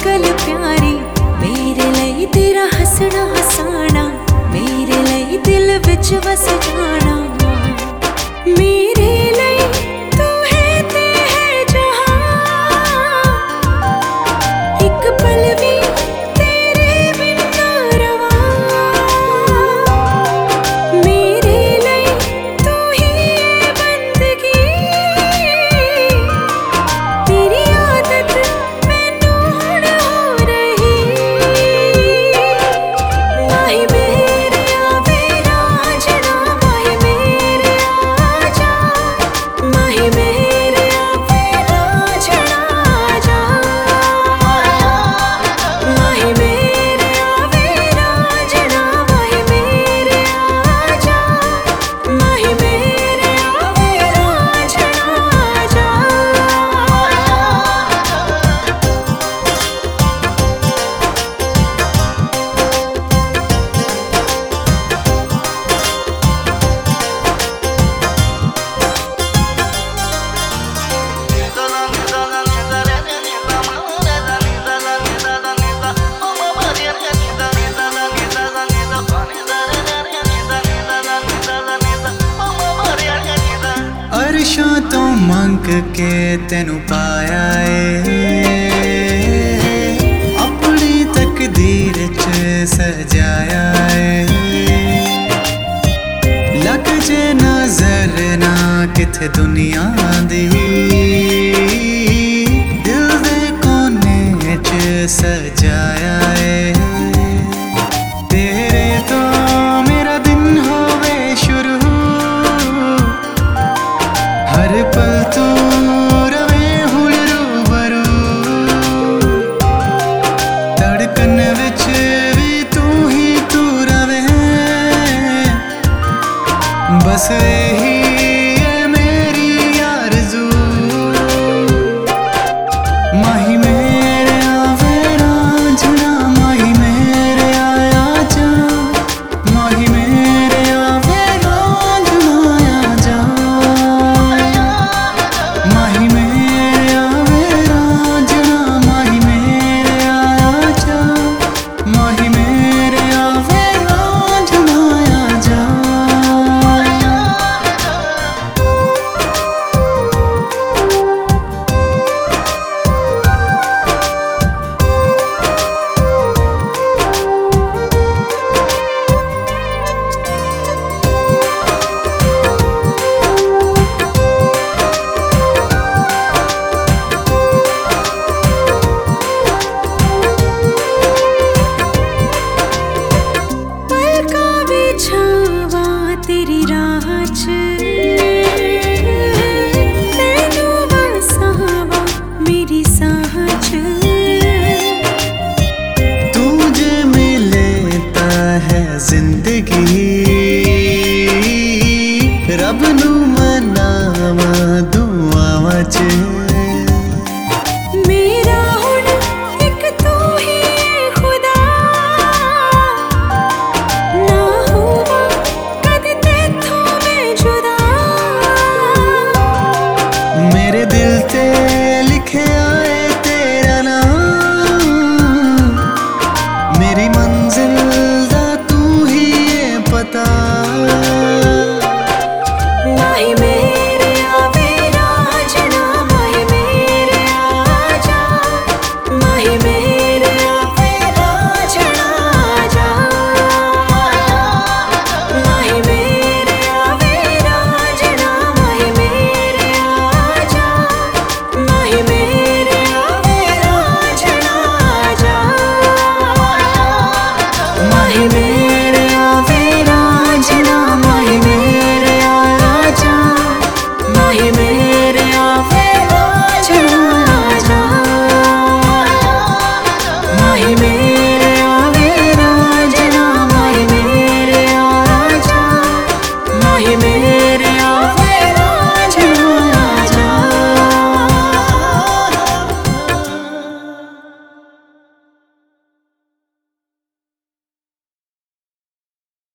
गल प्यारी मेरे लिए तेरा हसना हसाना मेरे लिए दिल विच वस जाना मेरे लिए तू है ते है जहां एक पल भी तेरे बिन ना रवा मेरे लिए तू ही है बंदगी तेरी आदत मैनू हुण हो रही माही मेरे आवे राजना माही मेरे आजा माही मेरे आवे राजना आजा माही मेरे आवे राजना माही मेरे आजा माही मेरे आवे राजना आजा अरशों तो मंग के तेनू पाया अपनी तकदीर च सजाया लग जे नजर ना किथे दुनिया दी दिल दे कोने च सजाया तेरे तो मेरा दिन होवे शुरू हर पल तू रवे हुण रूबरू धड़कन विच भी तू ही तू रवे बस यही है मेरी आरज़ू माही मेरे आवे रांझना माही मेरे आया जा माही मेरे आवे रांझना आया जा माही मेरे आवे रांझना माही मेरे आया जा माही मेरे आवे रांझना आया जा पलका बिछावा तेरी राह च तैनू वसावा मेरी साह च तू जे मिले ता है जिंदगी रब नू मनावा दुआवां च मेरा हुण एक तू ही है खुदा ना हुआ कद तेथों मैं जुदा मेरे दिल ते लिखे आए तेरा नाम मेरी मंजिल दा तू ही है पता